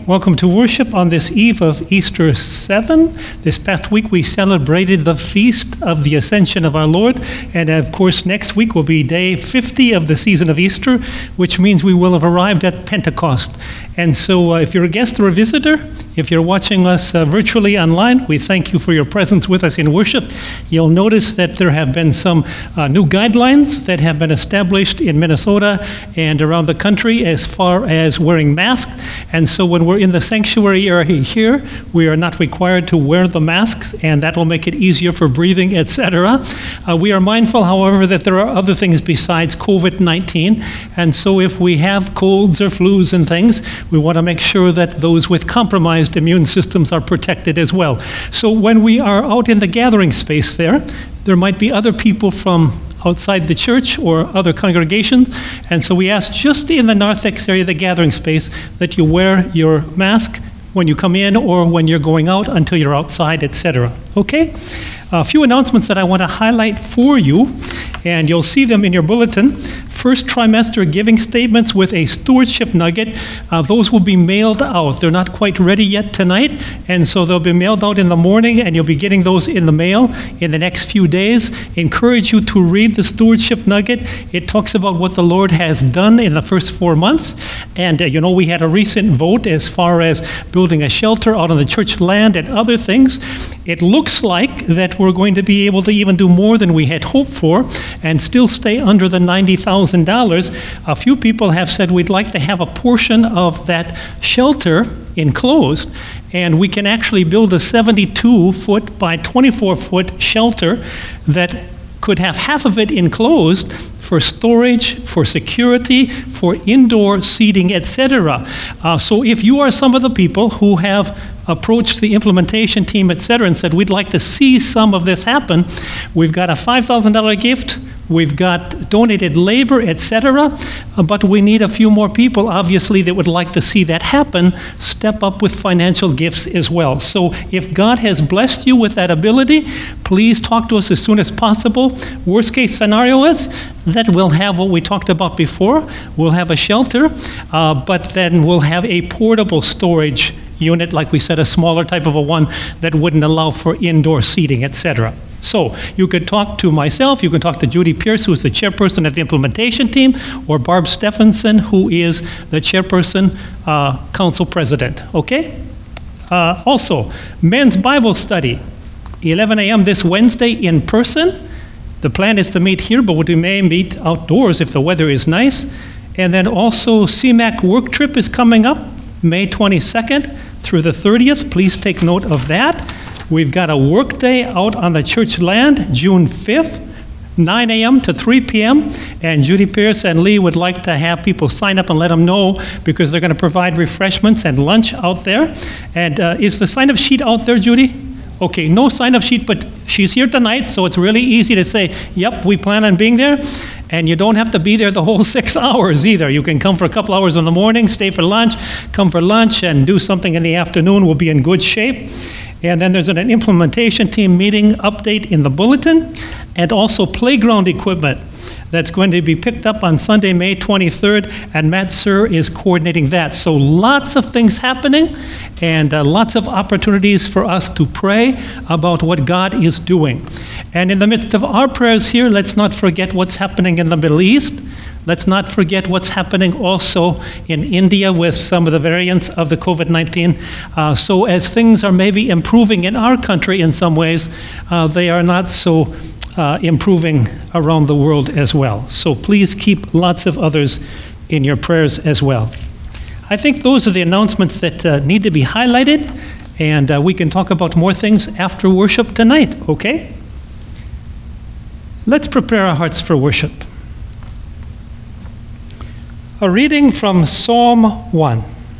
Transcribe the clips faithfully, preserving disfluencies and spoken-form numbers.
Welcome to worship on this eve of Easter seven. This past week we celebrated the feast of the Ascension of our Lord, and of course next week will be day fifty of the season of Easter, which means we will have arrived at Pentecost. And so uh, if you're a guest or a visitor, if you're watching us uh, virtually online, we thank you for your presence with us in worship. You'll notice that there have been some uh, new guidelines that have been established in Minnesota and around the country as far as wearing masks. And so when we're in the sanctuary area here, we are not required to wear the masks, and that will make it easier for breathing, et cetera. Uh, we are mindful, however, that there are other things besides COVID nineteen. And so if we have colds or flus and things, we want to make sure that those with compromised immune systems are protected as well. So when we are out in the gathering space there, there might be other people from outside the church or other congregations. And so we ask just in the narthex area, the gathering space, that you wear your mask when you come in or when you're going out until you're outside, et cetera. Okay? A few announcements that I want to highlight for you, and you'll see them in your bulletin. First trimester giving statements with a stewardship nugget. Uh, those will be mailed out. They're not quite ready yet tonight, and so they'll be mailed out in the morning, and you'll be getting those in the mail in the next few days. Encourage you to read the stewardship nugget. It talks about what the Lord has done in the first four months. And, uh, you know, we had a recent vote as far as building a shelter out on the church land and other things. It looks like that we're going to be able to even do more than we had hoped for and still stay under the ninety thousand dollars. A few people have said we'd like to have a portion of that shelter enclosed, and we can actually build a seventy-two foot by twenty-four foot shelter that could have half of it enclosed for storage, for security, for indoor seating, et cetera. Uh, so if you are some of the people who have approached the implementation team, et cetera, and said, we'd like to see some of this happen, we've got a five thousand dollars gift, we've got donated labor, et cetera, uh, but we need a few more people, obviously, that would like to see that happen, step up with financial gifts as well. So if God has blessed you with that ability, please talk to us as soon as possible. Worst case scenario is that we'll have what we talked about before. We'll have a shelter, uh, but then we'll have a portable storage unit, like we said, a smaller type of a one that wouldn't allow for indoor seating, et cetera. So you could talk to myself, you can talk to Judy Pierce, who is the chairperson of the implementation team, or Barb Stephenson, who is the chairperson, uh, council president, okay? Uh, also, men's Bible study, eleven a.m. this Wednesday in person. The plan is to meet here, but we may meet outdoors if the weather is nice. And then also C MAC work trip is coming up, May twenty-second through the thirtieth. Please take note of that. We've got a work day out on the church land, June fifth, nine a.m. to three p.m. And Judy Pierce and Lee would like to have people sign up and let them know, because they're going to provide refreshments and lunch out there. And uh, is the sign-up sheet out there, Judy? Okay, no sign-up sheet, but she's here tonight, so it's really easy to say, yep, we plan on being there. And you don't have to be there the whole six hours either. You can come for a couple hours in the morning, stay for lunch, come for lunch, and do something in the afternoon. We'll be in good shape. And then there's an implementation team meeting update in the bulletin, and also playground equipment that's going to be picked up on Sunday, May twenty-third, and Matt Sir is coordinating that. So lots of things happening, and uh, lots of opportunities for us to pray about what God is doing. And in the midst of our prayers here, let's not forget what's happening in the Middle East. Let's not forget what's happening also in India with some of the variants of the COVID nineteen. Uh, so as things are maybe improving in our country in some ways, uh, they are not so uh, improving around the world as well. So please keep lots of others in your prayers as well. I think those are the announcements that uh, need to be highlighted, and uh, we can talk about more things after worship tonight, okay? Let's prepare our hearts for worship. A reading from Psalm one.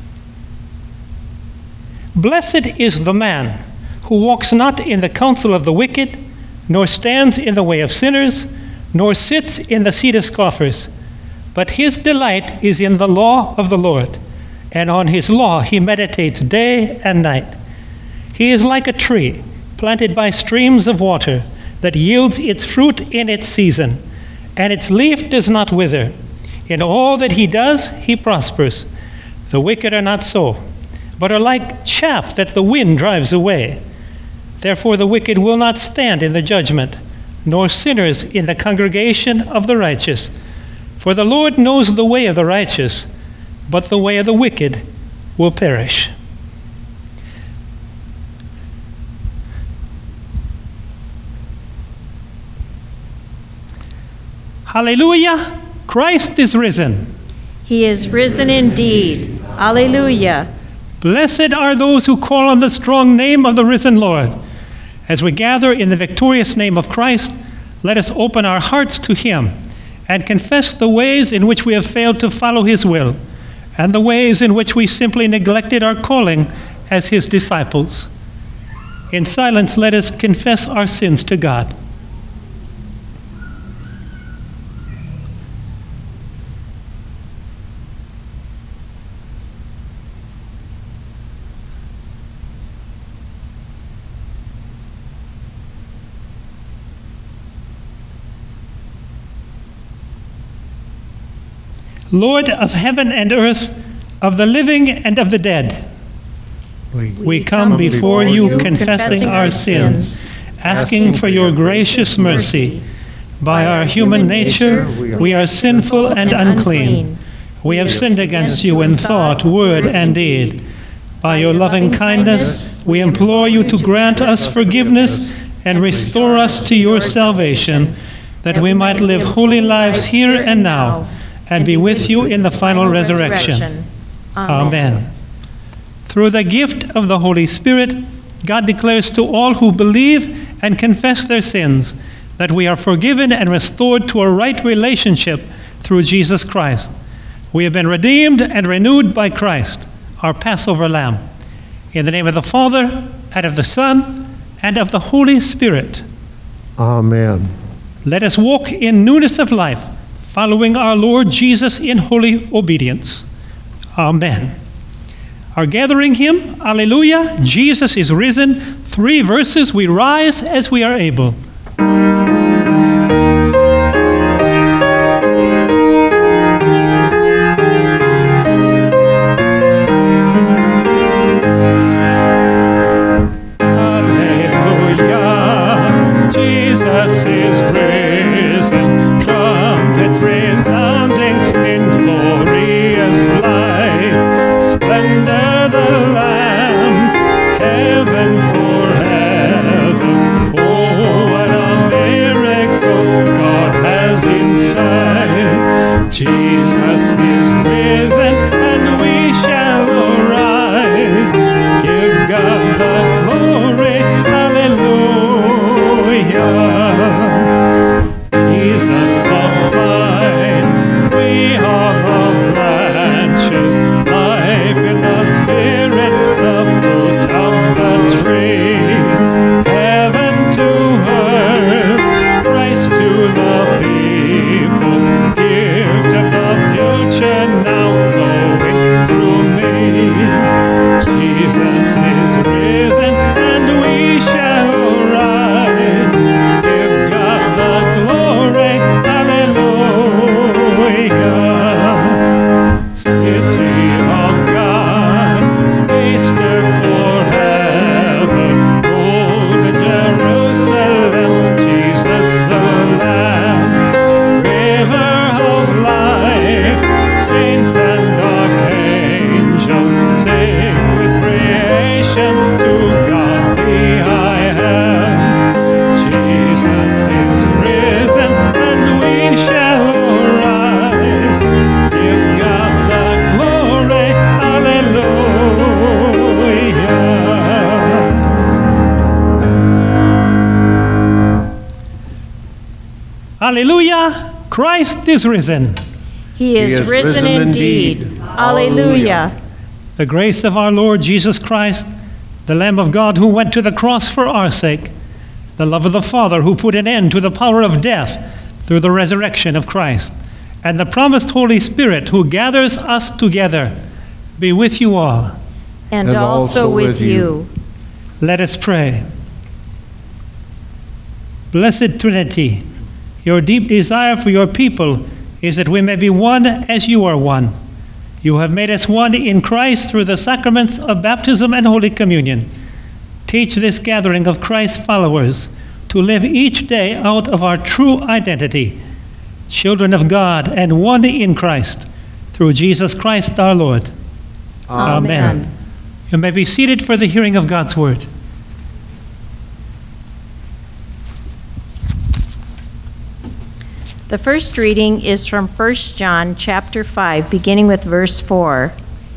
Blessed is the man who walks not in the counsel of the wicked, nor stands in the way of sinners, nor sits in the seat of scoffers. But his delight is in the law of the Lord, and on his law he meditates day and night. He is like a tree planted by streams of water that yields its fruit in its season, and its leaf does not wither. In all that he does, he prospers. The wicked are not so, but are like chaff that the wind drives away. Therefore the wicked will not stand in the judgment, nor sinners in the congregation of the righteous. For the Lord knows the way of the righteous, but the way of the wicked will perish. Hallelujah! Christ is risen. He is risen indeed. Alleluia. Blessed are those who call on the strong name of the risen Lord. As we gather in the victorious name of Christ, let us open our hearts to him and confess the ways in which we have failed to follow his will and the ways in which we simply neglected our calling as his disciples. In silence, let us confess our sins to God. Lord of heaven and earth, of the living and of the dead, we, we come before you confessing our sins, asking for your gracious mercy. By our human nature, we are sinful and unclean. We have sinned against you in thought, word, and deed. By your loving kindness, we implore you to grant us forgiveness and restore us to your salvation, that we might live holy lives here and now, and be with you in the final resurrection. Amen. Through the gift of the Holy Spirit, God declares to all who believe and confess their sins that we are forgiven and restored to a right relationship through Jesus Christ. We have been redeemed and renewed by Christ, our Passover Lamb. In the name of the Father, and of the Son, and of the Holy Spirit. Amen. Let us walk in newness of life, following our Lord Jesus in holy obedience. Amen. Our gathering hymn, Alleluia, Jesus is risen. Three verses, we rise as we are able. Alleluia, Jesus is risen. Trumpets resounding in glorious flight. Splendor the Lamb, heaven forever. Oh, what a miracle God has inside. Jesus is risen, and we shall arise. Give God the glory, hallelujah. Jesus the vine, we are the branches. Life in the Spirit, the fruit of the tree. Heaven to earth, Christ to the people. Gift of the future now flowing through me. Jesus is risen, and we shall rise. Give God the glory, hallelujah. City of God, Easter forever. Golden Jerusalem, Jesus the Lamb. River of life, saints and archangels sing with creation to God the I Am. Jesus is risen, and we shall rise. Give God the glory, hallelujah. Hallelujah, Christ is risen. He is, He is risen, risen indeed. indeed. Alleluia. The grace of our Lord Jesus Christ, the Lamb of God who went to the cross for our sake, the love of the Father who put an end to the power of death through the resurrection of Christ, and the promised Holy Spirit who gathers us together, be with you all. And, And also, also with with you. you. Let us pray. Blessed Trinity, your deep desire for your people is that we may be one as you are one. You have made us one in Christ through the sacraments of baptism and Holy Communion. Teach this gathering of Christ's followers to live each day out of our true identity, children of God and one in Christ, through Jesus Christ our Lord. Amen. Amen. You may be seated for the hearing of God's word. The first reading is from First John chapter five, beginning with verse four.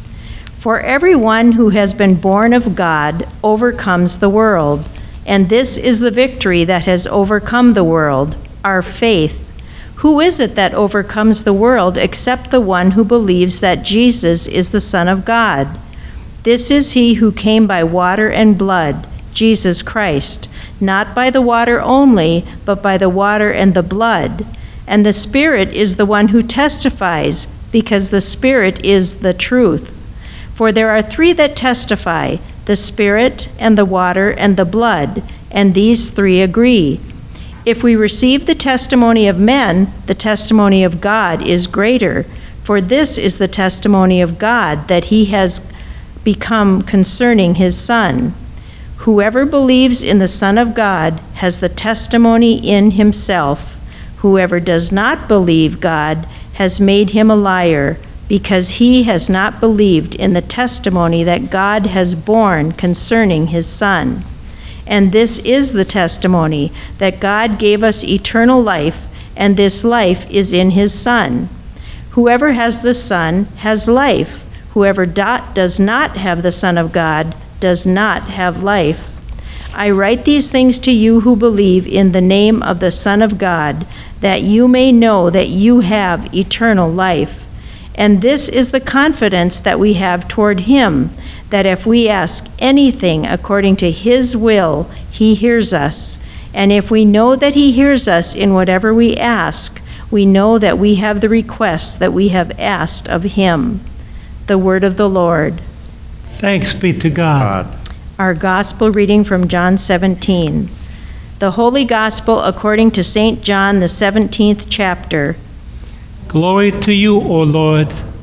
For everyone who has been born of God overcomes the world, and this is the victory that has overcome the world, our faith. Who is it that overcomes the world except the one who believes that Jesus is the Son of God? This is he who came by water and blood, Jesus Christ, not by the water only, but by the water and the blood. And the Spirit is the one who testifies, because the Spirit is the truth. For there are three that testify, the Spirit and the water and the blood, and these three agree. If we receive the testimony of men, the testimony of God is greater. For this is the testimony of God, that he has become concerning his Son. Whoever believes in the Son of God has the testimony in himself. Whoever does not believe God has made him a liar, because he has not believed in the testimony that God has borne concerning his Son. And this is the testimony, that God gave us eternal life, and this life is in his Son. Whoever has the Son has life. Whoever do- does not have the Son of God does not have life. I write these things to you who believe in the name of the Son of God, that you may know that you have eternal life. And this is the confidence that we have toward him, that if we ask anything according to his will, he hears us. And if we know that he hears us in whatever we ask, we know that we have the requests that we have asked of him. The word of the Lord. Thanks be to God. God. Our gospel reading from John seventeen. The Holy Gospel according to Saint John, the seventeenth chapter. Glory to you, O Lord.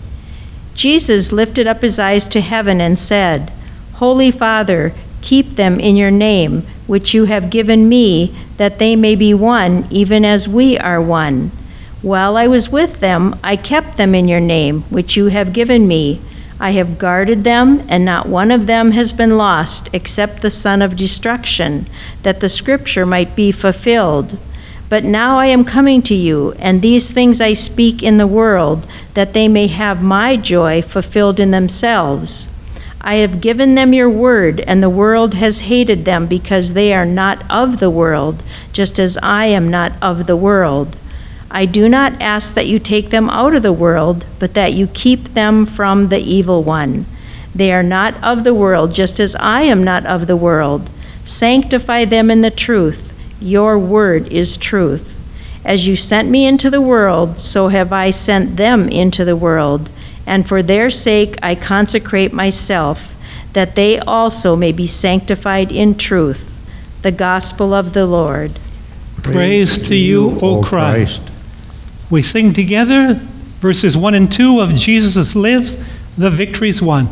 Jesus lifted up his eyes to heaven and said, Holy Father, keep them in your name, which you have given me, that they may be one, even as we are one. While I was with them, I kept them in your name, which you have given me. I have guarded them, and not one of them has been lost, except the son of destruction, that the scripture might be fulfilled. But now I am coming to you, and these things I speak in the world, that they may have my joy fulfilled in themselves. I have given them your word, and the world has hated them, because they are not of the world, just as I am not of the world. I do not ask that you take them out of the world, but that you keep them from the evil one. They are not of the world, just as I am not of the world. Sanctify them in the truth. Your word is truth. As you sent me into the world, so have I sent them into the world. And for their sake I consecrate myself, that they also may be sanctified in truth. The gospel of the Lord. Praise to you, O Christ. We sing together verses one and two of Jesus Lives, the Victory's Won.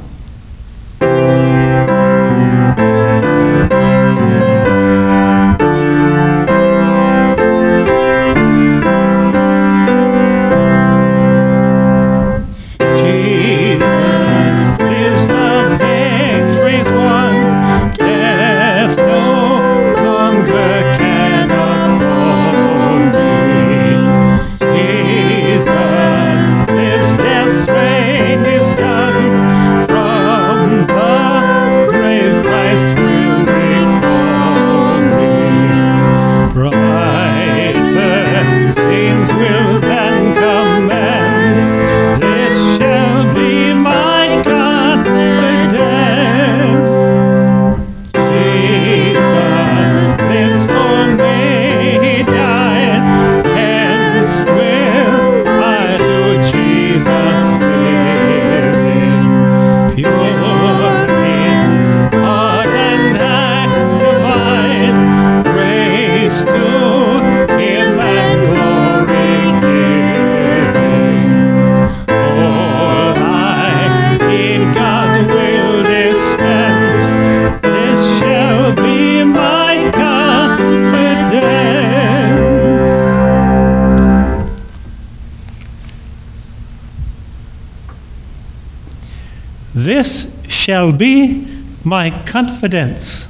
From shall be my confidence.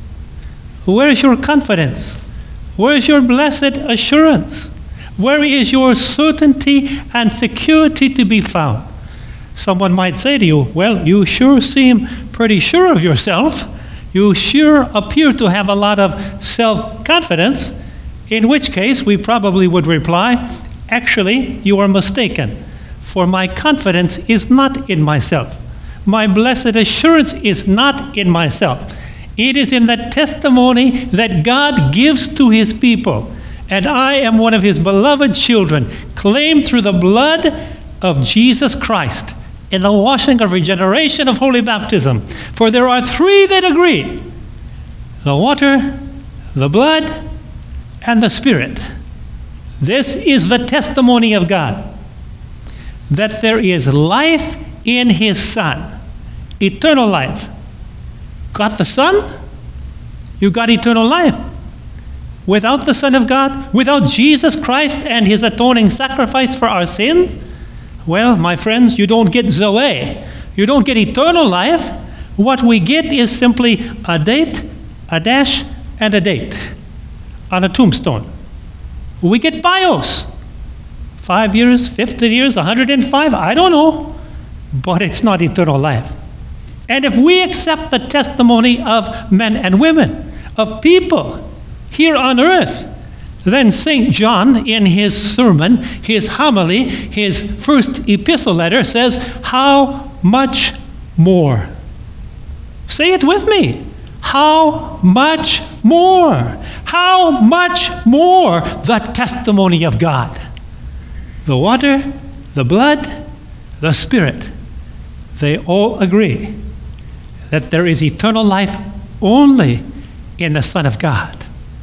Where is your confidence? Where is your blessed assurance? Where is your certainty and security to be found? Someone might say to you, well, you sure seem pretty sure of yourself. You sure appear to have a lot of self-confidence, in which case we probably would reply, actually, you are mistaken, for my confidence is not in myself. My blessed assurance is not in myself. It is in the testimony that God gives to his people. And I am one of his beloved children, claimed through the blood of Jesus Christ in the washing of regeneration of holy baptism. For there are three that agree: the water, the blood, and the Spirit. This is the testimony of God, that there is life in his Son, eternal life. Got the Son? You got eternal life. Without the Son of God, without Jesus Christ and his atoning sacrifice for our sins, well, my friends, you don't get Zoe. You don't get eternal life. What we get is simply a date, a dash, and a date on a tombstone. We get bios. Five years, fifty years, one hundred five, I don't know. But it's not eternal life. And if we accept the testimony of men and women, of people here on earth, then Saint John, in his sermon, his homily, his first epistle letter, says, how much more? Say it with me. How much more? How much more the testimony of God? The water, the blood, the Spirit, they all agree that there is eternal life only in the Son of God.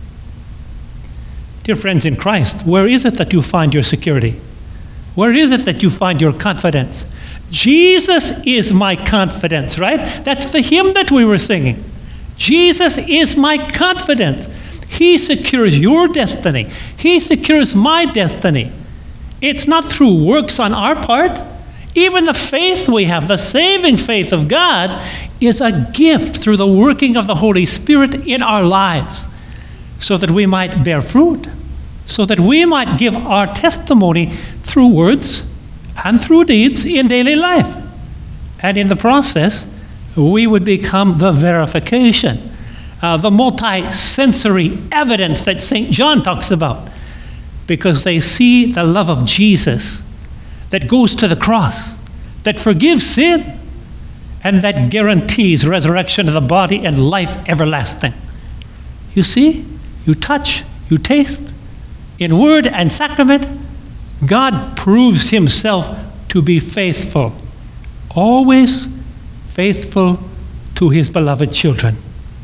Dear friends in Christ, where is it that you find your security? Where is it that you find your confidence? Jesus is my confidence, right? That's the hymn that we were singing. Jesus is my confidence. He secures your destiny. He secures my destiny. It's not through works on our part. Even the faith we have, the saving faith of God, is a gift through the working of the Holy Spirit in our lives, so that we might bear fruit, so that we might give our testimony through words and through deeds in daily life. And in the process, we would become the verification, uh, the multi-sensory evidence that Saint John talks about, because they see the love of Jesus that goes to the cross, that forgives sin, and that guarantees resurrection of the body and life everlasting. You see? You touch, you taste. In word and sacrament, God proves himself to be faithful, always faithful to his beloved children.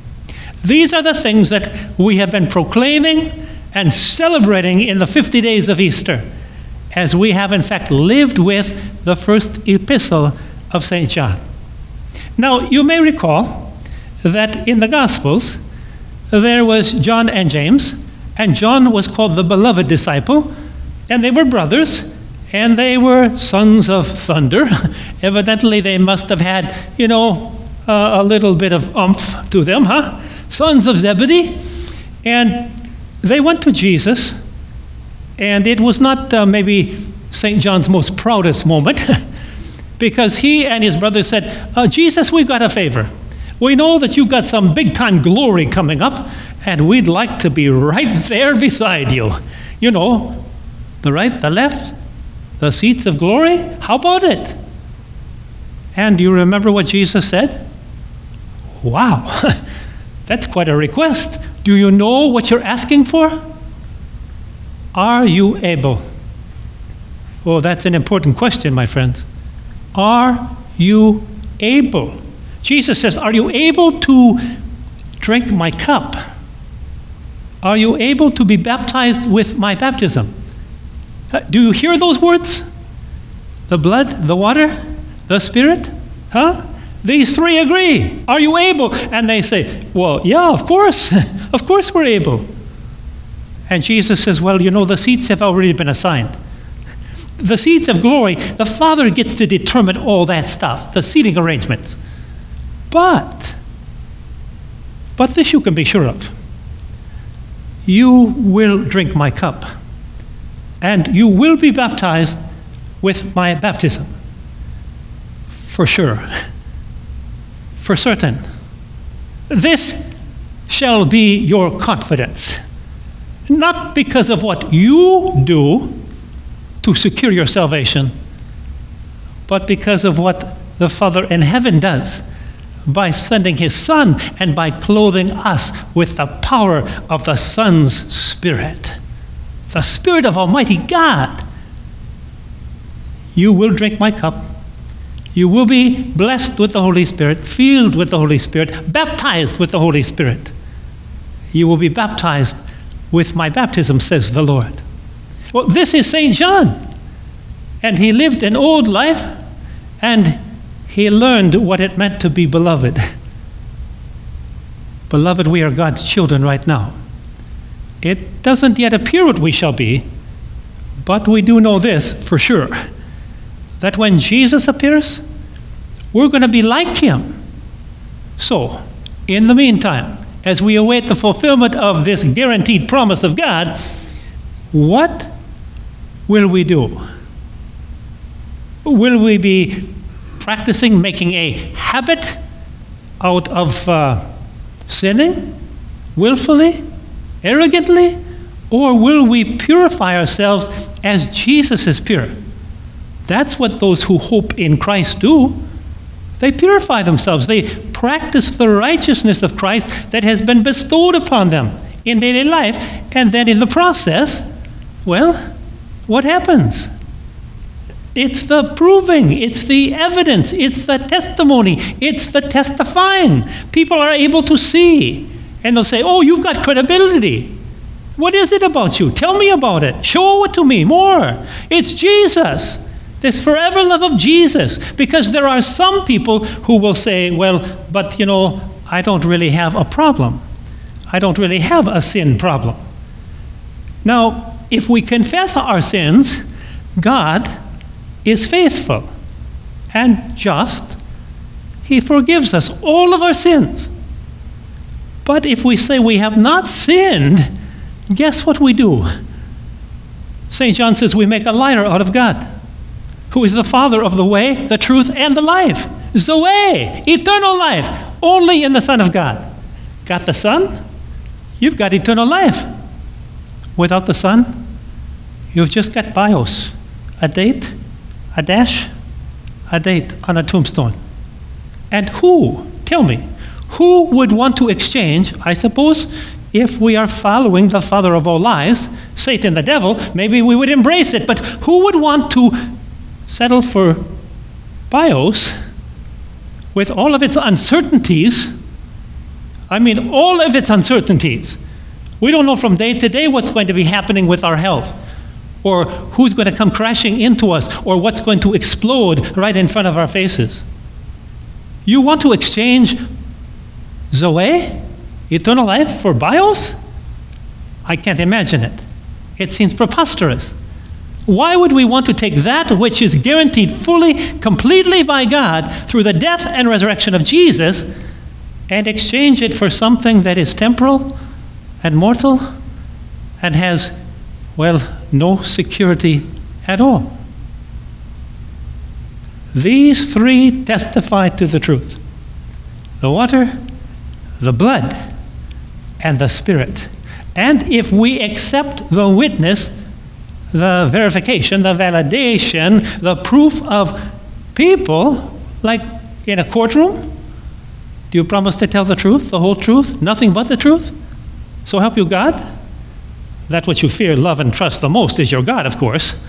These are the things that we have been proclaiming and celebrating in the fifty days of Easter, as we have in fact lived with the first epistle of Saint John. Now, you may recall that in the Gospels, there was John and James, and John was called the beloved disciple, and they were brothers, and they were sons of thunder. Evidently, they must have had, you know, uh, a little bit of oomph to them, huh? Sons of Zebedee. And they went to Jesus, and it was not uh, maybe Saint John's most proudest moment, because he and his brothers said, uh, Jesus, we've got a favor. We know that you've got some big-time glory coming up, and we'd like to be right there beside you. You know, the right, the left, the seats of glory. How about it? And do you remember what Jesus said? Wow, that's quite a request. Do you know what you're asking for? Are you able? Oh, that's an important question, my friends. Are you able? Jesus says, are you able to drink my cup? Are you able to be baptized with my baptism? Uh, do you hear those words? The blood, the water, the Spirit? Huh? These three agree. Are you able? And they say, well, yeah, of course. Of course we're able. And Jesus says, well, you know, the seats have already been assigned. The seats of glory, the Father gets to determine all that stuff, the seating arrangements. But, but this you can be sure of. You will drink my cup, and you will be baptized with my baptism. For sure. For certain. This shall be your confidence. Not because of what you do to secure your salvation, but because of what the Father in heaven does by sending his Son and by clothing us with the power of the Son's Spirit, the Spirit of Almighty God. You will drink my cup. You will be blessed with the Holy Spirit, filled with the Holy Spirit, baptized with the Holy Spirit. You will be baptized with my baptism, says the Lord. Well, this is Saint John. And he lived an old life, and he learned what it meant to be beloved. Beloved, we are God's children right now. It doesn't yet appear what we shall be, but we do know this for sure, that when Jesus appears, we're going to be like him. So, in the meantime, as we await the fulfillment of this guaranteed promise of God, what will we do? Will we be practicing making a habit out of uh, sinning, willfully, arrogantly, or will we purify ourselves as Jesus is pure? That's what those who hope in Christ do. They purify themselves. They practice the righteousness of Christ that has been bestowed upon them in daily life. And then in the process, well, what happens? It's the proving, it's the evidence, it's the testimony, it's the testifying. People are able to see, and they'll say, oh, you've got credibility. What is it about you? Tell me about it. Show it to me more. It's Jesus. This forever love of Jesus. Because there are some people who will say, well, but you know, I don't really have a problem. I don't really have a sin problem. Now, if we confess our sins, God is faithful and just. He forgives us all of our sins. But if we say we have not sinned, guess what we do? Saint John says we make a liar out of God, who is the Father of the way, the truth, and the life. Zoe, eternal life, only in the Son of God. Got the Son? You've got eternal life. Without the Son, you've just got bios, a date, a dash, a date on a tombstone. And who, tell me, who would want to exchange, I suppose, if we are following the father of all lies, Satan the devil, maybe we would embrace it, but who would want to settle for bios with all of its uncertainties? I mean, all of its uncertainties. We don't know from day to day what's going to be happening with our health, or who's going to come crashing into us, or what's going to explode right in front of our faces. You want to exchange Zoe, eternal life, for bios? I can't imagine it. It seems preposterous. Why would we want to take that which is guaranteed fully, completely by God through the death and resurrection of Jesus and exchange it for something that is temporal and mortal and has, well, no security at all? These three testify to the truth: the water, the blood, and the Spirit. And if we accept the witness, the verification, the validation, the proof of people, like in a courtroom, do you promise to tell the truth, the whole truth, nothing but the truth? So help you God? That which you fear, love, and trust the most is your God, of course.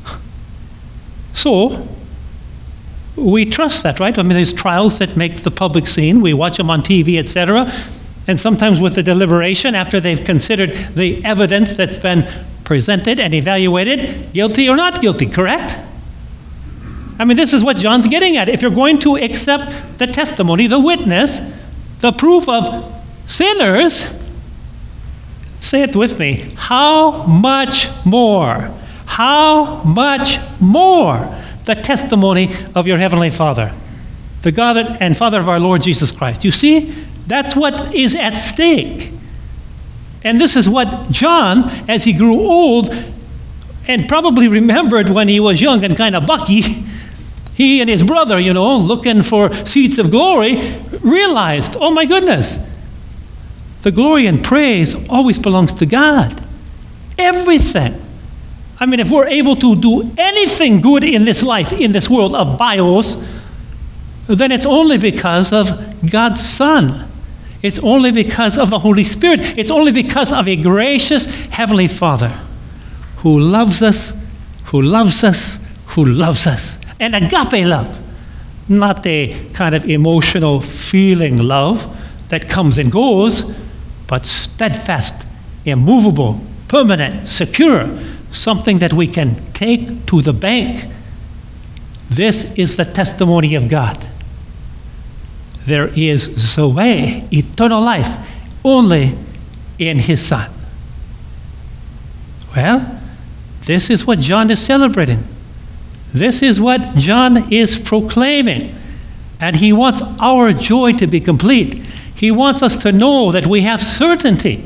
So, we trust that, right? I mean, there's trials that make the public scene. We watch them on T V, et cetera. And sometimes with the deliberation, after they've considered the evidence that's been presented and evaluated, guilty or not guilty, correct? I mean, this is what John's getting at. If you're going to accept the testimony, the witness, the proof of sinners, say it with me, how much more, how much more the testimony of your Heavenly Father? the God and Father of our Lord Jesus Christ. You see, that's what is at stake. And this is what John, as he grew old, and probably remembered when he was young and kind of bucky, he and his brother, you know, looking for seats of glory, realized, oh my goodness, the glory and praise always belongs to God. Everything. I mean, if we're able to do anything good in this life, in this world of bios, then it's only because of God's Son. It's only because of the Holy Spirit. It's only because of a gracious Heavenly Father who loves us, who loves us, who loves us. And agape love, not a kind of emotional feeling love that comes and goes, but steadfast, immovable, permanent, secure, something that we can take to the bank. This is the testimony of God. There is Zoe, eternal life, only in His Son. Well, this is what John is celebrating. This is what John is proclaiming. And he wants our joy to be complete. He wants us to know that we have certainty.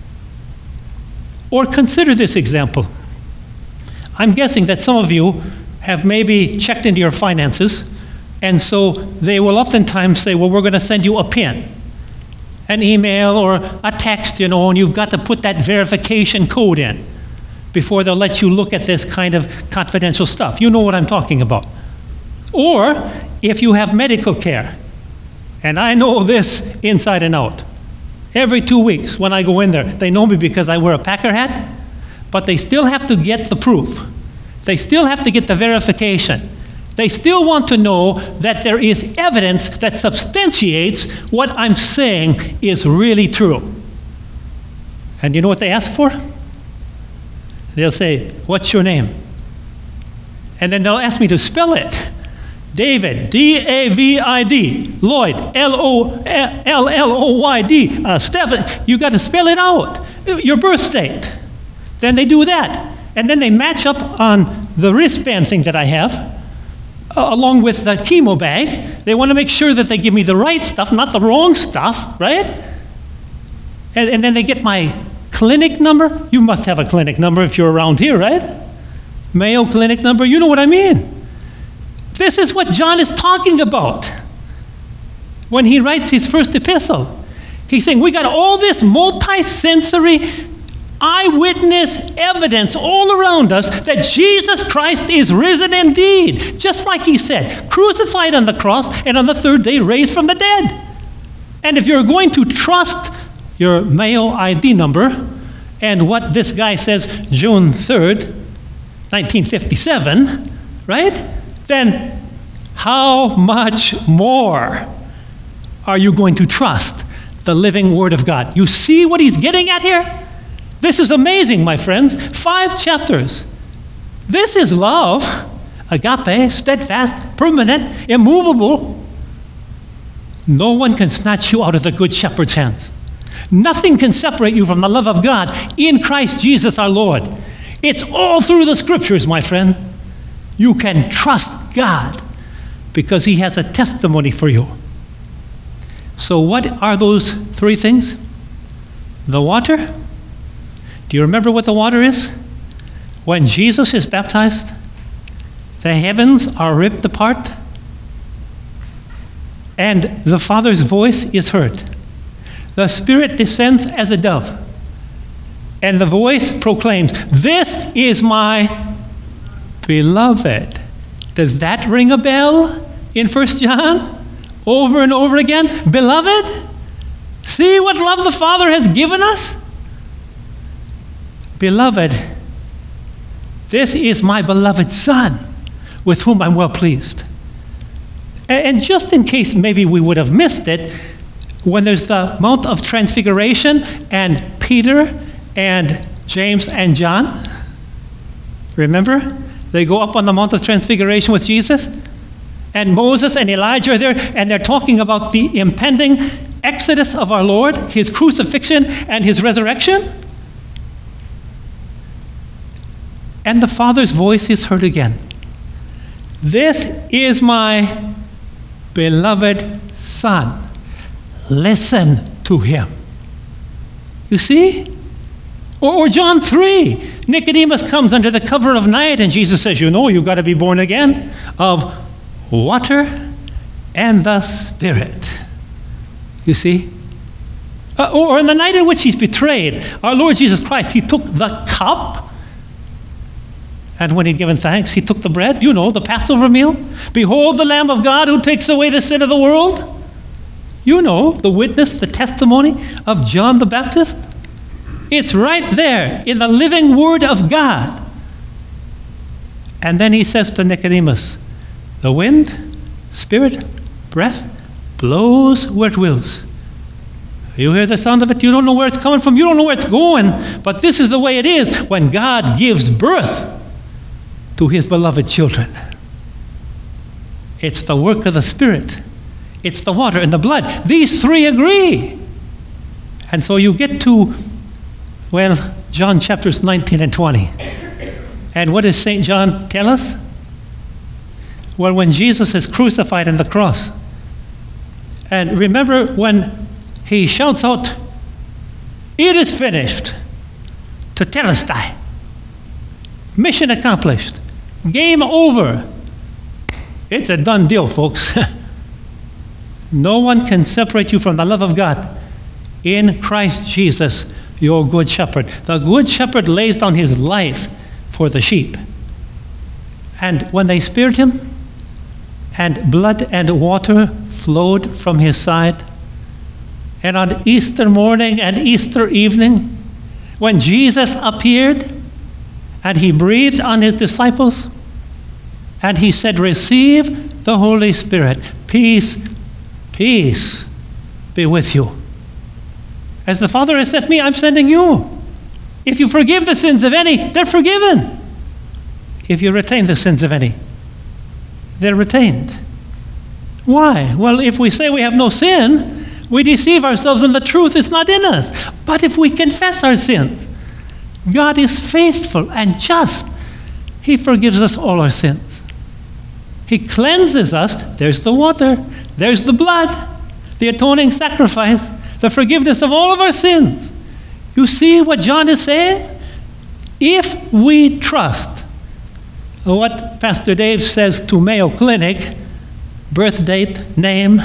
Or consider this example. I'm guessing that some of you have maybe checked into your finances, and so they will oftentimes say, well, we're going to send you a PIN, an email or a text, you know, and you've got to put that verification code in before they'll let you look at this kind of confidential stuff. You know what I'm talking about. Or if you have medical care, and I know this inside and out. Every two weeks when I go in there, they know me because I wear a Packer hat, but they still have to get the proof. They still have to get the verification. They still want to know that there is evidence that substantiates what I'm saying is really true. And you know what they ask for? They'll say, what's your name? And then they'll ask me to spell it. David, D A V I D. Lloyd, L O L L O Y D. Uh, Stephen, you got to spell it out. Your birth date. Then they do that. And then they match up on the wristband thing that I have, uh, along with the chemo bag. They want to make sure that they give me the right stuff, not the wrong stuff, right? And, and then they get my clinic number. You must have a clinic number if you're around here, right? Mayo Clinic number. You know what I mean. This is what John is talking about when he writes his first epistle. He's saying, we got all this multi-sensory eyewitness evidence all around us that Jesus Christ is risen indeed. Just like he said, crucified on the cross and on the third day raised from the dead. And if you're going to trust your Mayo I D number and what this guy says, June third, nineteen fifty-seven, right? Then how much more are you going to trust the living Word of God? You see what he's getting at here? This is amazing, my friends. Five chapters. This is love. Agape, steadfast, permanent, immovable. No one can snatch you out of the Good Shepherd's hands. Nothing can separate you from the love of God in Christ Jesus our Lord. It's all through the Scriptures, my friend. You can trust God because He has a testimony for you. So what are those three things? The water. Do you remember what the water is? When Jesus is baptized, the heavens are ripped apart and the Father's voice is heard. The Spirit descends as a dove and the voice proclaims, "This is my beloved." Does that ring a bell in First John? Over and over again? Beloved? See what love the Father has given us? Beloved, this is my beloved Son, with whom I'm well pleased. And just in case maybe we would have missed it, when there's the Mount of Transfiguration and Peter and James and John, remember? They go up on the Mount of Transfiguration with Jesus, and Moses and Elijah are there, and they're talking about the impending exodus of our Lord, His crucifixion and His resurrection. And the Father's voice is heard again. This is my beloved Son. Listen to him. You see? Or, or John three. Nicodemus comes under the cover of night, and Jesus says, you know, you've got to be born again of water and the Spirit. You see? Uh, or in the night in which he's betrayed, our Lord Jesus Christ, he took the cup, and when he'd given thanks, he took the bread, you know, the Passover meal. Behold the Lamb of God who takes away the sin of the world. You know, the witness, the testimony of John the Baptist. It's right there in the living Word of God. And then he says to Nicodemus, the wind, spirit, breath, blows where it wills. You hear the sound of it, you don't know where it's coming from, you don't know where it's going, but this is the way it is when God gives birth to his beloved children. It's the work of the Spirit. It's the water and the blood. These three agree. And so you get to, well, John chapters nineteen and twenty. And what does Saint John tell us? Well, when Jesus is crucified on the cross, and remember when he shouts out, it is finished, tetelestai. Mission accomplished. Game over. It's a done deal, folks. No one can separate you from the love of God in Christ Jesus, your good shepherd. The good shepherd lays down his life for the sheep. And when they speared him, and blood and water flowed from his side, and on Easter morning and Easter evening, when Jesus appeared and he breathed on his disciples and he said, receive the Holy Spirit. Peace, peace be with you. As the Father has sent me, I'm sending you. If you forgive the sins of any, they're forgiven. If you retain the sins of any, they're retained. Why? Well, if we say we have no sin, we deceive ourselves and the truth is not in us. But if we confess our sins, God is faithful and just. He forgives us all our sins. He cleanses us. There's the water. There's the blood. The atoning sacrifice. The forgiveness of all of our sins. You see what John is saying? If we trust what Pastor Dave says to Mayo Clinic, birth date, name,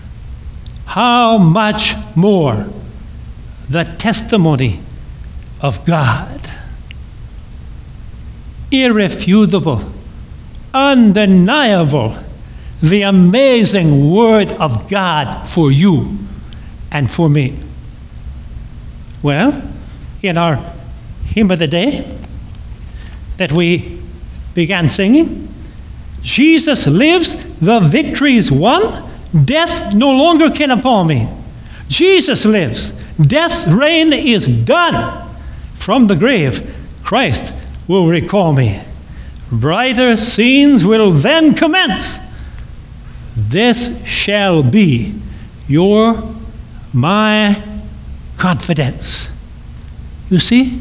how much more the testimony of God. Irrefutable, undeniable, the amazing Word of God for you and for me. Well, in our hymn of the day that we began singing, Jesus lives, the victory's won, death no longer can appall me. Jesus lives, death's reign is done. From the grave, Christ will recall me. Brighter scenes will then commence. This shall be your, my confidence. You see?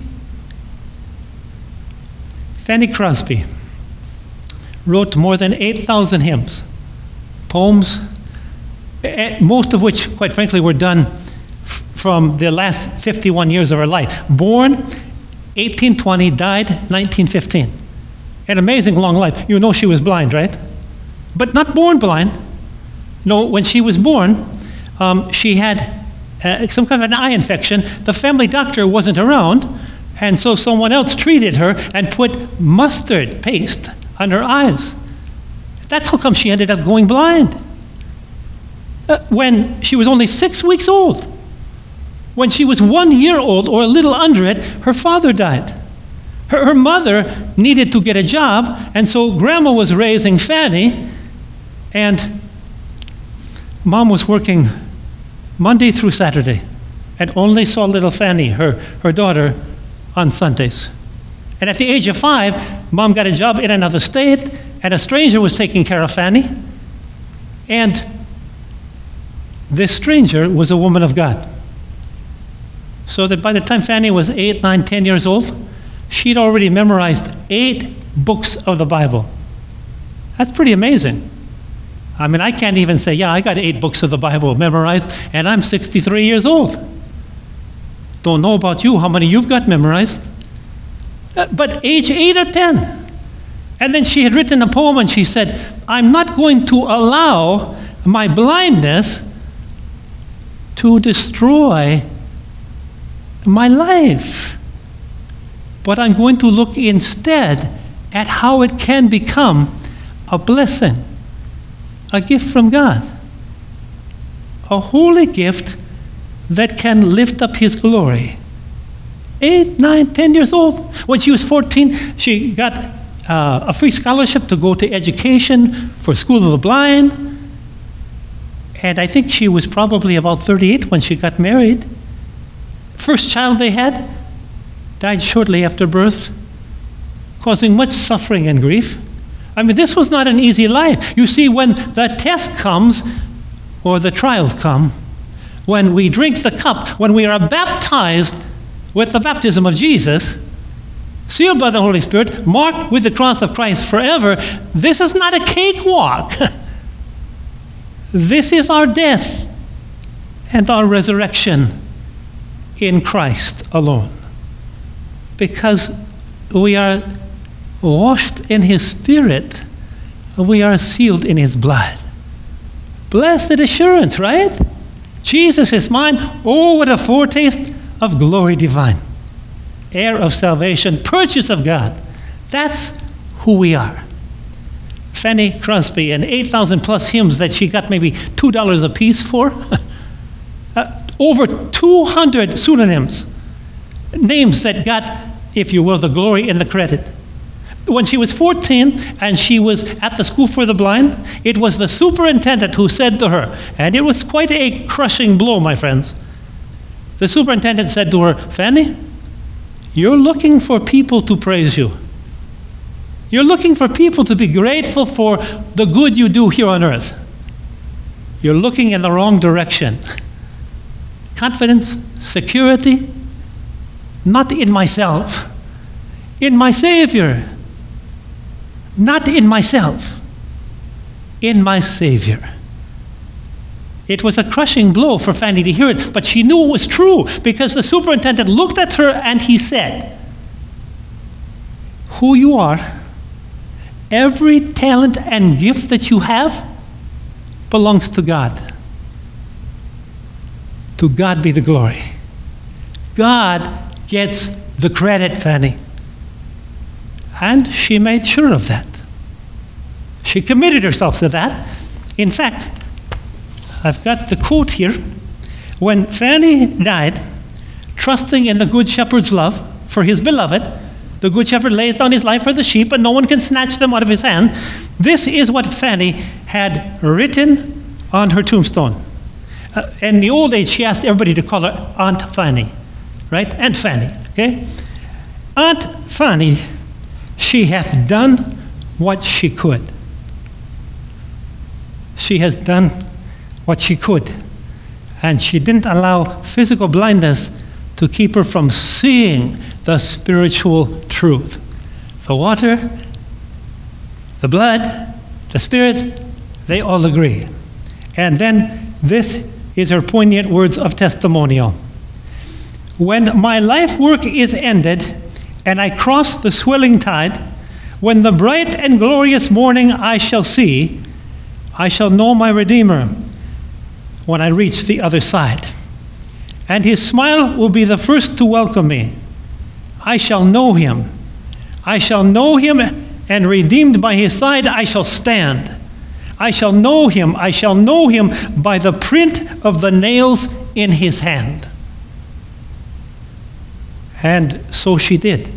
Fanny Crosby wrote more than eight thousand hymns, poems, most of which, quite frankly, were done f- from the last fifty-one years of her life. Born eighteen twenty, died nineteen fifteen. An amazing long life. You know she was blind, right? But not born blind. No, when she was born, um, she had uh, some kind of an eye infection. The family doctor wasn't around, and so someone else treated her and put mustard paste on her eyes. That's how come she ended up going blind. Uh, when she was only six weeks old. When she was one year old, or a little under it, her father died. Her, her mother needed to get a job, and so Grandma was raising Fanny, and Mom was working Monday through Saturday, and only saw little Fanny, her, her daughter, on Sundays. And at the age of five, Mom got a job in another state, and a stranger was taking care of Fanny. And this stranger was a woman of God. So that by the time Fanny was eight, nine, ten years old, she'd already memorized eight books of the Bible. That's pretty amazing. I mean, I can't even say, yeah, I got eight books of the Bible memorized, and I'm sixty-three years old. Don't know about you, how many you've got memorized. Uh, but age eight or ten. And then she had written a poem and she said, I'm not going to allow my blindness to destroy my life, but I'm going to look instead at how it can become a blessing, a gift from God, a holy gift that can lift up His glory. Eight, nine, ten years old. When she was fourteen, she got uh, a free scholarship to go to education for School of the Blind. And I think she was probably about thirty-eight when she got married. First child they had died shortly after birth, causing much suffering and grief. I mean, this was not an easy life. You see, when the test comes, or the trials come, when we drink the cup, when we are baptized with the baptism of Jesus, sealed by the Holy Spirit, marked with the cross of Christ forever, this is not a cakewalk. This is our death and our resurrection in Christ alone. Because we are washed in His Spirit, we are sealed in His blood. Blessed assurance, right? Jesus is mine. Oh, what a foretaste of glory divine. Heir of salvation, purchase of God. That's who we are. Fanny Crosby and eight thousand plus hymns that she got maybe two dollars a piece for. uh, over two hundred pseudonyms. Names that got, if you will, the glory and the credit. When she was fourteen and she was at the School for the Blind, it was the superintendent who said to her, and it was quite a crushing blow, my friends. The superintendent said to her, Fanny, you're looking for people to praise you. You're looking for people to be grateful for the good you do here on earth. You're looking in the wrong direction. Confidence, security, not in myself, in my Savior. Not in myself, in my Savior. It was a crushing blow for Fanny to hear it, but she knew it was true because the superintendent looked at her and he said, who you are, every talent and gift that you have belongs to God. To God be the glory. God gets the credit, Fanny. And she made sure of that. She committed herself to that. In fact, I've got the quote here. When Fanny died, trusting in the Good Shepherd's love for his beloved, the Good Shepherd lays down his life for the sheep, and no one can snatch them out of his hand. This is what Fanny had written on her tombstone. Uh, in the old age, she asked everybody to call her Aunt Fanny, right? Aunt Fanny, okay? Aunt Fanny, she hath done what she could. She has done what she could. And she didn't allow physical blindness to keep her from seeing the spiritual truth. The water, the blood, the Spirit, they all agree. And then this is her poignant words of testimonial. When my life work is ended, and I cross the swelling tide, when the bright and glorious morning I shall see, I shall know my Redeemer when I reach the other side. And his smile will be the first to welcome me. I shall know him. I shall know him, and redeemed by his side I shall stand. I shall know him. I shall know him by the print of the nails in his hand. And so she did.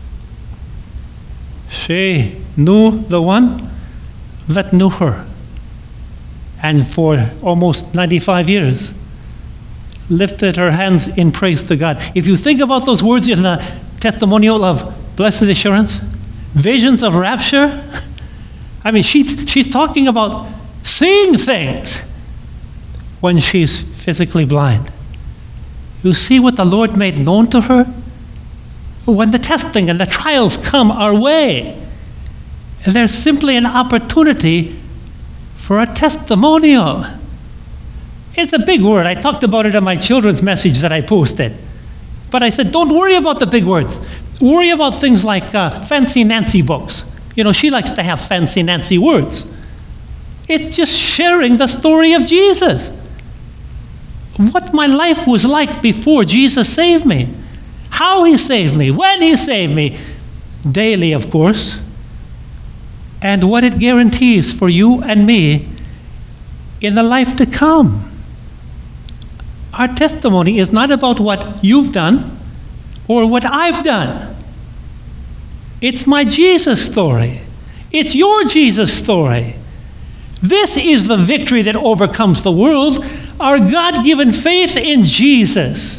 She knew the one that knew her. And for almost ninety-five years, lifted her hands in praise to God. If you think about those words in the testimonial of blessed assurance, visions of rapture, I mean, she's, she's talking about seeing things when she's physically blind. You see what the Lord made known to her? When the testing and the trials come our way, there's simply an opportunity for a testimonial. It's a big word. I talked about it in my children's message that I posted. But I said, don't worry about the big words. Worry about things like uh, Fancy Nancy books. You know, she likes to have Fancy Nancy words. It's just sharing the story of Jesus. What my life was like before Jesus saved me. How he saved me. When he saved me. Daily, of course. And what it guarantees for you and me in the life to come. Our testimony is not about what you've done or what I've done. It's my Jesus story. It's your Jesus story. This is the victory that overcomes the world, our God-given faith in Jesus.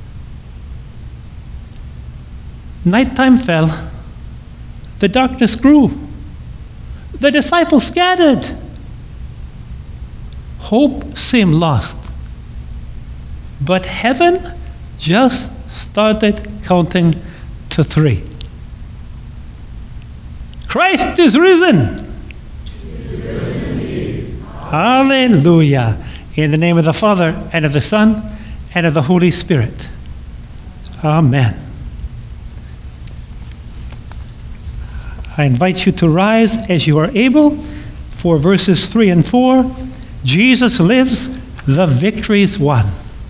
Nighttime fell. The darkness grew. The disciples scattered. Hope seemed lost. But heaven just started counting to three. Christ is risen. Hallelujah. In the name of the Father, and of the Son, and of the Holy Spirit. Amen. I invite you to rise as you are able for verses three and four. Jesus lives, the victory's won.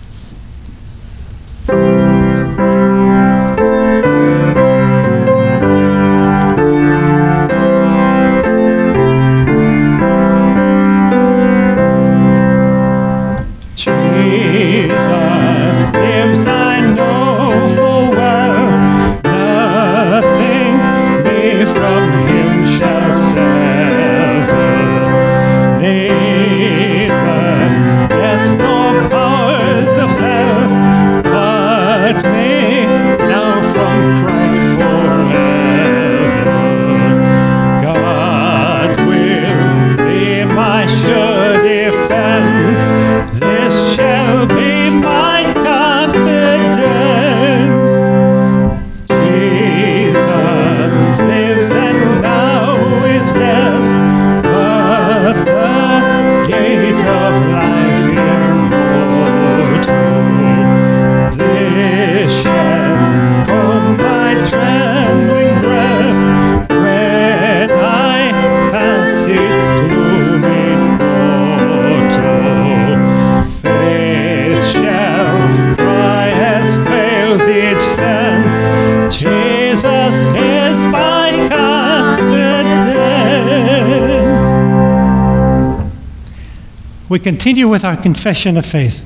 We continue with our confession of faith.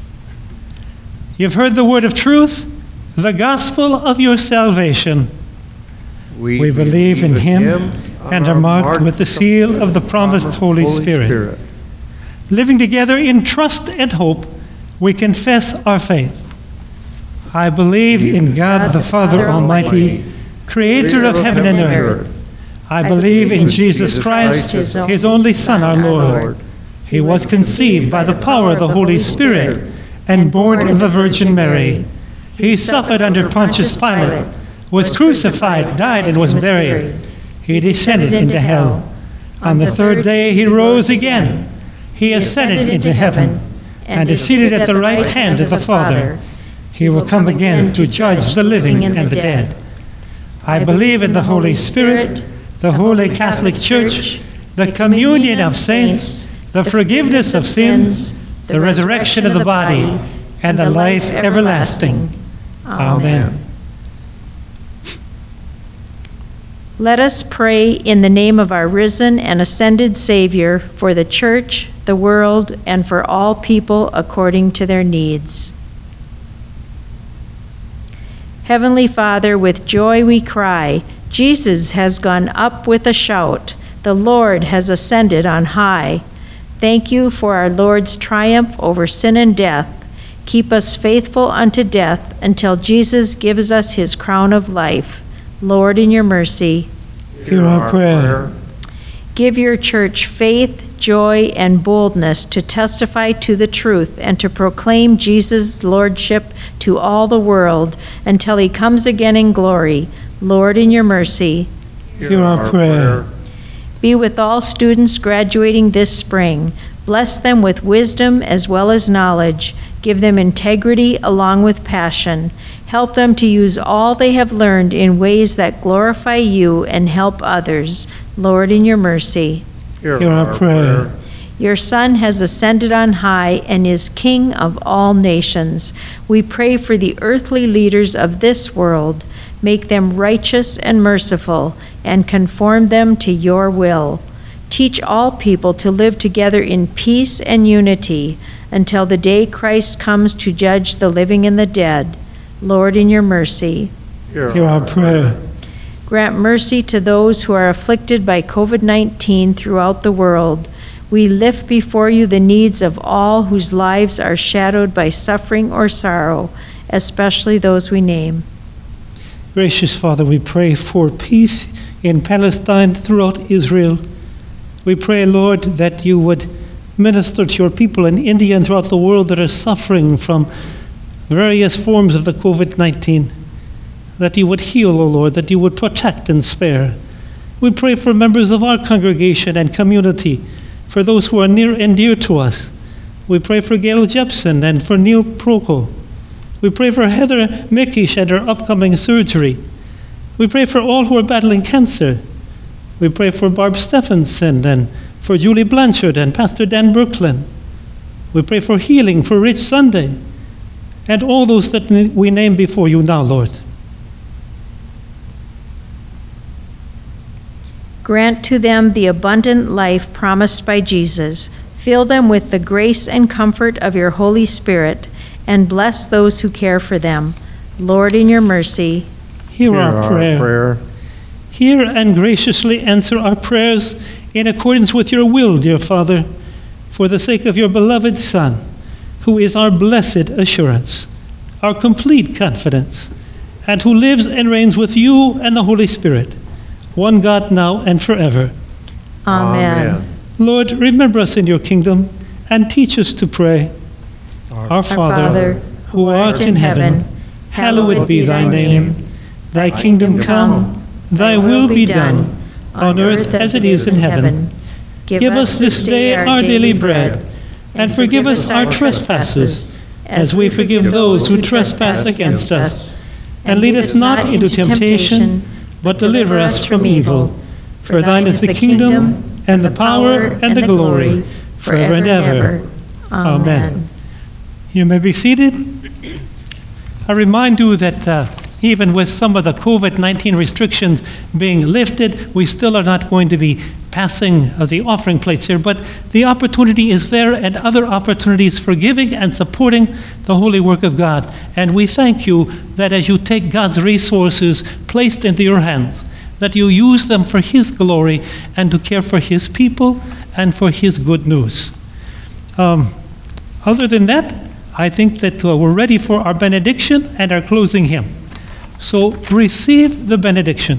You've heard the word of truth, the gospel of your salvation. We, we believe, believe in him, him and are marked, marked with the seal of the promised Holy, Holy Spirit. Spirit. Living together in trust and hope, we confess our faith. I believe in God the Father Almighty, creator of heaven and earth. I believe in Jesus Christ, his only Son, our Lord. He was conceived by the power of the Holy Spirit and born of the Virgin Mary. He suffered under Pontius Pilate, was crucified, died, and was buried. He descended into hell. On the third day he rose again. He ascended into heaven and is seated at the right hand of the Father. He will come again to judge the living and the dead. I believe in the Holy Spirit, the Holy Catholic Church, the communion of saints, the forgiveness of sins, the resurrection of the body, and the life everlasting. Amen. Let us pray in the name of our risen and ascended Savior for the church, the world, and for all people according to their needs. Heavenly Father, with joy we cry, Jesus has gone up with a shout. The Lord has ascended on high. Thank you for our Lord's triumph over sin and death. Keep us faithful unto death until Jesus gives us his crown of life. Lord, in your mercy, hear our prayer. Give your church faith, joy, and boldness to testify to the truth and to proclaim Jesus' lordship to all the world until he comes again in glory. Lord, in your mercy, hear our prayer. Be with all students graduating this spring. Bless them with wisdom as well as knowledge. Give them integrity along with passion. Help them to use all they have learned in ways that glorify you and help others. Lord, in your mercy. Hear Hear our prayer. Your Son has ascended on high and is King of all nations. We pray for the earthly leaders of this world. Make them righteous and merciful, and conform them to your will. Teach all people to live together in peace and unity until the day Christ comes to judge the living and the dead. Lord, in your mercy. Hear our prayer. Grant mercy to those who are afflicted by covid nineteen throughout the world. We lift before you the needs of all whose lives are shadowed by suffering or sorrow, especially those we name. Gracious Father, we pray for peace in Palestine, throughout Israel. We pray, Lord, that you would minister to your people in India and throughout the world that are suffering from various forms of the covid nineteen. That you would heal, O Lord, that you would protect and spare. We pray for members of our congregation and community, for those who are near and dear to us. We pray for Gail Jepson and for Neil Proko. We pray for Heather Mikish and her upcoming surgery. We pray for all who are battling cancer. We pray for Barb Stephenson and for Julie Blanchard and Pastor Dan Brooklyn. We pray for healing for Rich Sunday and all those that we name before you now, Lord. Grant to them the abundant life promised by Jesus. Fill them with the grace and comfort of your Holy Spirit, and bless those who care for them. Lord, in your mercy. Hear, Hear our, our prayer. prayer. Hear and graciously answer our prayers in accordance with your will, dear Father, for the sake of your beloved Son, who is our blessed assurance, our complete confidence, and who lives and reigns with you and the Holy Spirit, one God now and forever. Amen. Amen. Lord, remember us in your kingdom and teach us to pray. Our, Our Father, who art in heaven, hallowed be thy name. Thy kingdom come, thy will be done, on earth as it is in heaven. Give us this day our daily bread, and forgive us our trespasses, as we forgive those who trespass against us. And lead us not into temptation, but deliver us from evil. For thine is the kingdom, and the power, and the glory, forever and ever. Amen. You may be seated. I remind you that uh, even with some of the covid nineteen restrictions being lifted, we still are not going to be passing uh, the offering plates here, but the opportunity is there, and other opportunities for giving and supporting the holy work of God. And we thank you that as you take God's resources placed into your hands, that you use them for his glory and to care for his people and for his good news. Um, other than that, I think that uh, we're ready for our benediction and our closing hymn. So receive the benediction.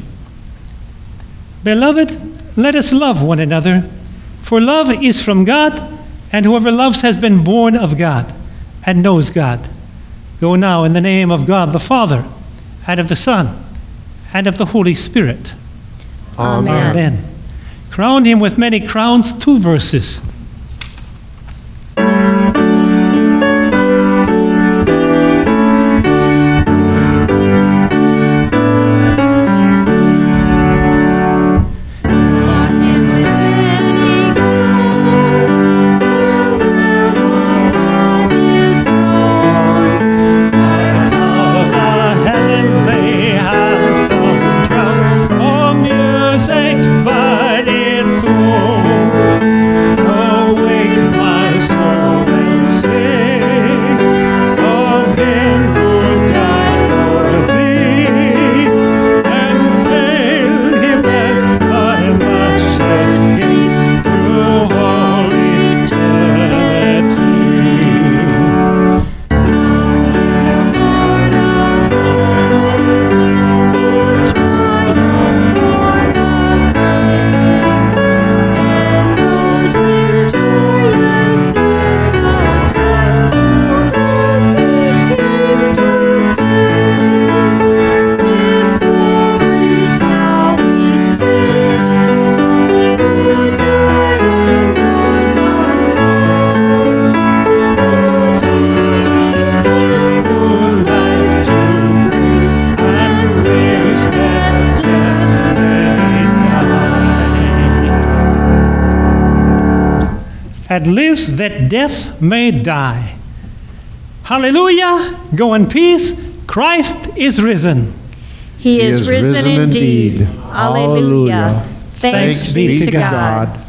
Beloved, let us love one another, for love is from God, and whoever loves has been born of God and knows God. Go now in the name of God the Father, and of the Son, and of the Holy Spirit. Amen. Amen. Crown him with many crowns, two verses. But it's so had lives that death may die. Hallelujah. Go in peace. Christ is risen. He, he is, is risen, risen indeed. indeed. Hallelujah. Thanks, Thanks be to God. God.